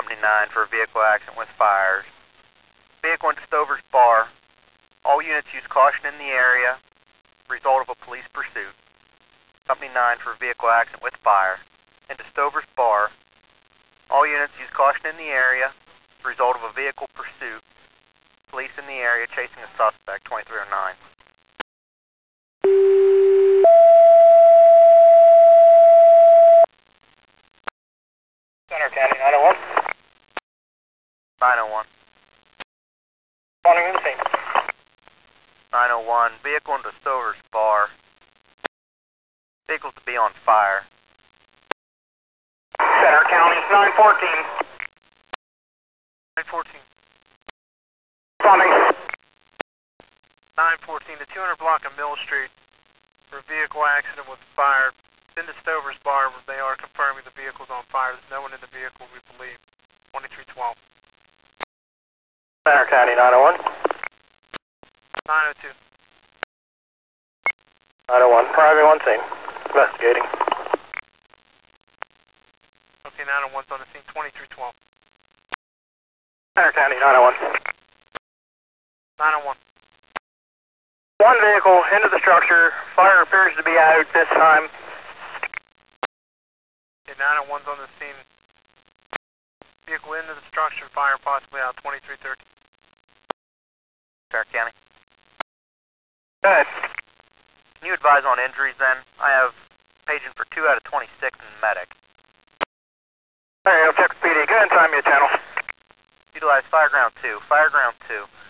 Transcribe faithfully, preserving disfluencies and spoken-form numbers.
Company nine for a vehicle accident with fires. Vehicle into Stover's Bar. All units use caution in the area. Result of a police pursuit. Company nine for a vehicle accident with fire. Into Stover's Bar. All units use caution in the area. Result of a vehicle pursuit. Police in the area chasing a suspect, twenty-three oh nine. Center County, nine oh one. nine oh one. Morning, in scene. nine oh one. Vehicle into Stover's Bar. Vehicles to be on fire. Center County, nine fourteen. nine fourteen. Plumbing. nine fourteen, the two hundred block of Mill Street for a vehicle accident with fire. It's in the Stover's Bar where they are confirming the vehicle's on fire. There's no one in the vehicle, we believe. twenty-three twelve. Center County, nine oh one. nine oh two. nine oh one, private one scene. Investigating. Okay, nine oh one's on the scene, twenty-three twelve. Center County, nine oh one. nine oh one. One vehicle into the structure. Fire appears to be out this time. Okay, nine oh one's on the scene. Vehicle into the structure, fire possibly out, twenty-three thirteen. Stark County. Go ahead. Can you advise on injuries then? I have paging for two out of twenty-six and medic. Alright, I'll check with P D. Go ahead and sign me a channel. Utilize Fireground two. Fireground two.